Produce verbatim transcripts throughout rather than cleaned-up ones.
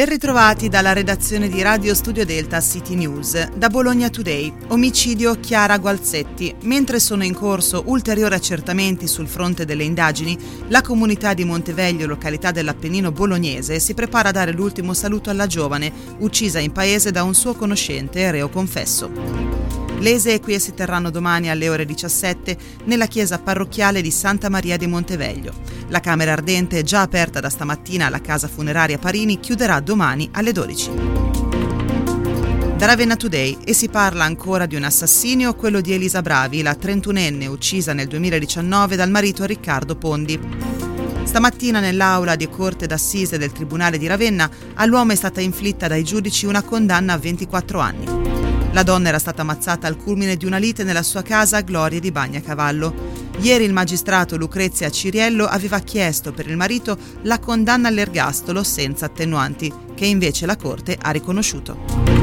ritrovati dalla redazione di Radio Studio Delta City News. Da Bologna Today, omicidio Chiara Gualzetti. Mentre sono in corso ulteriori accertamenti sul fronte delle indagini, la comunità di Monteveglio, località dell'Appennino bolognese, si prepara a dare l'ultimo saluto alla giovane, uccisa in paese da un suo conoscente reo confesso. Le esequie si terranno domani alle ore diciassette nella chiesa parrocchiale di Santa Maria di Monteveglio. La camera ardente, già aperta da stamattina alla casa funeraria Parini, chiuderà domani alle dodici. Da Ravenna Today, e si parla ancora di un assassinio, quello di Elisa Bravi, la trentunenne uccisa nel duemiladiciannove dal marito Riccardo Pondi. Stamattina nell'aula di corte d'assise del Tribunale di Ravenna all'uomo è stata inflitta dai giudici una condanna a ventiquattro anni. La donna era stata ammazzata al culmine di una lite nella sua casa a Glorie di Bagnacavallo. Ieri il magistrato Lucrezia Ciriello aveva chiesto per il marito la condanna all'ergastolo senza attenuanti, che invece la Corte ha riconosciuto.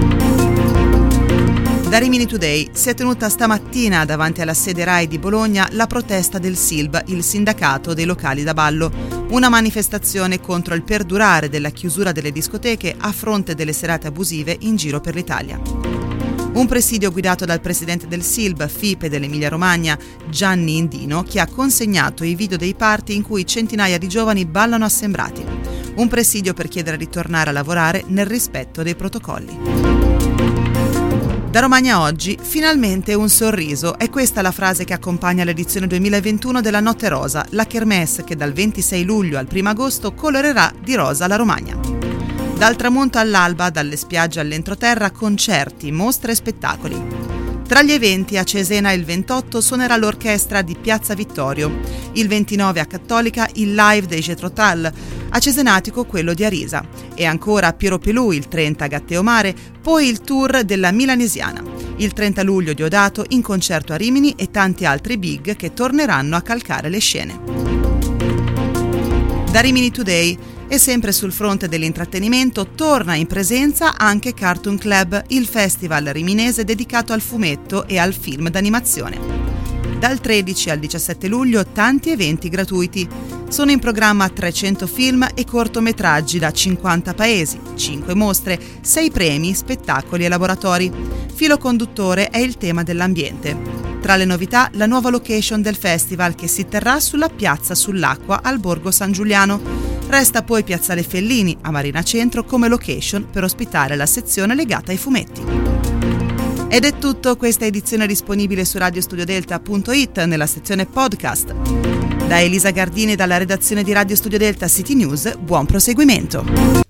Da Rimini Today si è tenuta stamattina davanti alla sede RAI di Bologna la protesta del S I L B, il sindacato dei locali da ballo. Una manifestazione contro il perdurare della chiusura delle discoteche a fronte delle serate abusive in giro per l'Italia. Un presidio guidato dal presidente del S I L B, F I P E dell'Emilia Romagna, Gianni Indino, che ha consegnato i video dei party in cui centinaia di giovani ballano assembrati. Un presidio per chiedere di tornare a lavorare nel rispetto dei protocolli. Da Romagna oggi, finalmente un sorriso. È questa la frase che accompagna l'edizione duemilaventuno della Notte Rosa, la kermesse che dal ventisei luglio al primo agosto colorerà di rosa la Romagna. Dal tramonto all'alba, dalle spiagge all'entroterra, concerti, mostre e spettacoli. Tra gli eventi a Cesena il ventotto suonerà l'orchestra di Piazza Vittorio, il ventinove a Cattolica il live dei Jethro Tull, a Cesenatico quello di Arisa e ancora a Piero Pelù il trenta a Gatteomare, poi il tour della Milanesiana. Il trenta luglio Diodato in concerto a Rimini e tanti altri big che torneranno a calcare le scene. Da Rimini Today, e sempre sul fronte dell'intrattenimento, torna in presenza anche Cartoon Club, il festival riminese dedicato al fumetto e al film d'animazione. Dal tredici al diciassette luglio tanti eventi gratuiti. Sono in programma trecento film e cortometraggi da cinquanta paesi, cinque mostre, sei premi, spettacoli e laboratori. Filo conduttore è il tema dell'ambiente. Tra le novità, la nuova location del festival che si terrà sulla piazza sull'acqua al Borgo San Giuliano. Resta poi Piazzale Fellini a Marina Centro come location per ospitare la sezione legata ai fumetti. Ed è tutto, questa edizione è disponibile su radiostudiodelta punto it nella sezione podcast. Da Elisa Gardini e dalla redazione di Radio Studio Delta City News, buon proseguimento.